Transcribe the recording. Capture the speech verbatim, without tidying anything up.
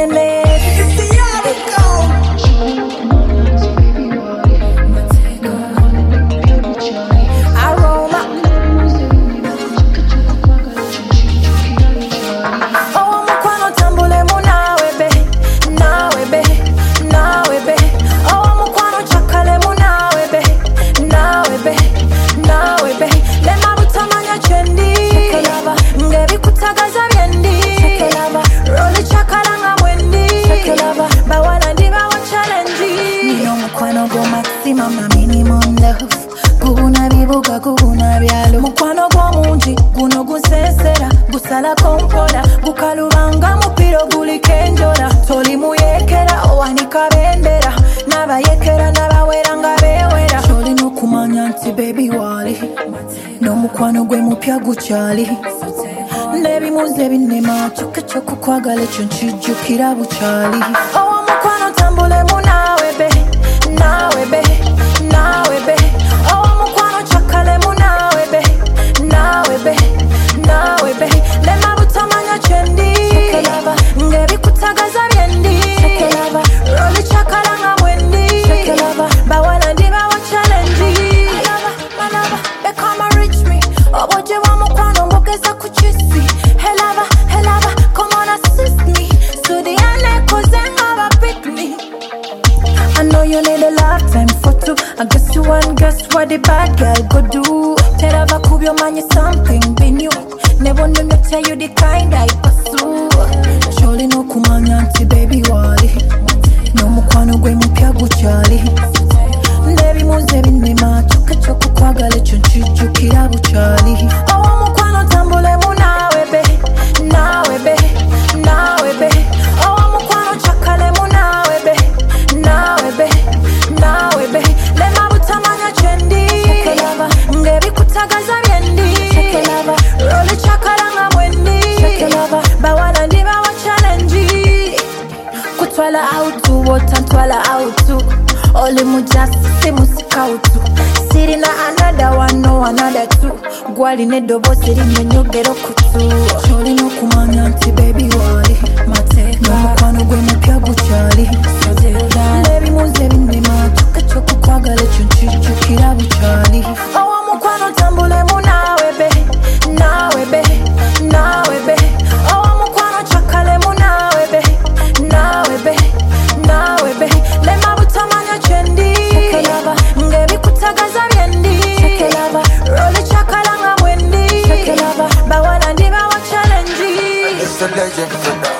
nene. Aroma. Oh mukwano tambule munawe be, nawe be, nawe be. Oh mukwano chakale munawe be, nawe be, nawe be. Lema butamanya chendi, chekelaba. Ngebi kutagaza byendi, chekelaba. Roli chakala nga mwendi, chekelaba. Bawala ndi bawa challenge. Niyo mukwano go maximum na minimum love. Guna bibuga guna byalo. Mukwano gwa mungi guno gusesera, gusala kompola, gukalubanga mupiro guli kenjola. Toli muyekera owanika bendera, nabayekera nabawera nga bewera. Toli nokumanya nti baby wali, no mukwano gwe mupya gukyali. Nebimuze binema kyokka kyokukwagala ekyo nkijjukira bukyali. Owa mukwano tambule munawe be, nawe be, nawe be. Owa mukwano chakale munawe be, nawe be, nawe be. Lema butamanya chendi, chekelaba. Ngebi kutagaza byendi, chekelaba. Roli chakala nga mwendi, chekelaba. Bawala ndi bawa challenge. Malaba, malaba, bekama reach me. Oboje wa mukwano mbogeza kuchisi. Helaba, helaba, come on assist me. Sudiane kuzenga ba pick me. I know you need a lifetime for two. I guess you want, guess what the bad girl go do. Terava kubyo manye something be new. Never knew me tell you the kind I pursue. Surely no kumanya nti baby wali, no mukwano gwe mupya gukyali. Nebimuze binema kyokka kyokukwagala ekyo nkijjukira bukyali. Owa mukwano tambule munawe be, nawe be, nawe be. Owa mukwano chakale munawe be, nawe be, nawe be. Lema butamanya chendi, chekelaba. Ngebi kutagaza byendi, chekelaba. Roli chakala nga mwendi, chekelaba. Bawala ndi bawa challenge. Kutwala autu, wota ntwala autu. Oli mujasi simusika utu. Siri na another one, no another two. Gwali nedobo siri menyogero kutu. Choli no kumanya nti baby wali, mateka. No mukwano gwe mupya gukyali. Nebimuze binema kyokka kyokukwagala ekyo nkijjukira bukyali. Owa mukwano tambule munawe be, nawe be, nawe be. Owa mukwano chakale munawe be, nawe be, nawe be. Lema butamanya chendi, chekelaba. Ngebi kutagaza byendi, chekelaba. Roli chakala nga mwendi, chekelaba. Bawala ndi bawa challenge. It's a legend.